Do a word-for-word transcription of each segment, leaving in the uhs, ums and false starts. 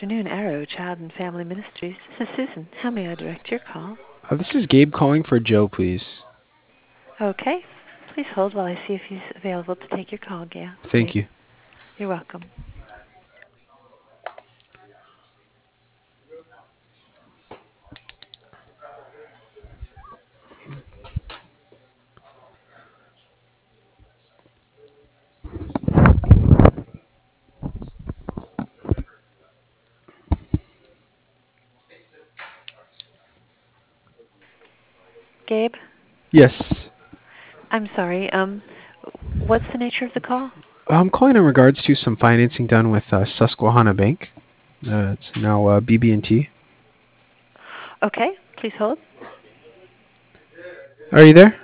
afternoon, Arrow Child and Family Ministries. This is Susan. How may I direct your call? Uh, this is Gabe calling for Joe, please. Okay. Please hold while I see if he's available to take your call, Gail. Thank Gabe. you. You're welcome. Gabe, Yes. I'm sorry. Um, what's the nature of the call? I'm calling in regards to some financing done with uh, Susquehanna Bank. Uh, it's now uh, B B and T. Okay. Please hold. Are you there?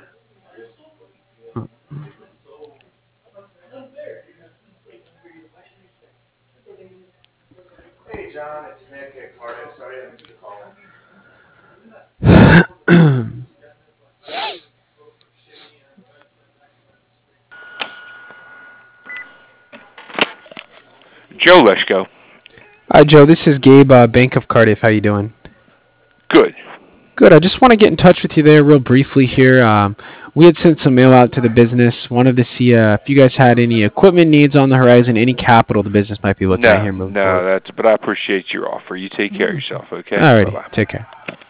Joe Leschko. Hi, Joe. This is Gabe, uh, Bank of Cardiff. How you doing? Good. Good. I just want to get in touch with you there real briefly here. Um, we had sent some mail out to the business. Wanted to see uh, if you guys had any equipment needs on the horizon, any capital the business might be looking at No, here moving no, forward. that's. But I appreciate your offer. You take care of yourself, okay? Bye Alrighty. bye. Take care.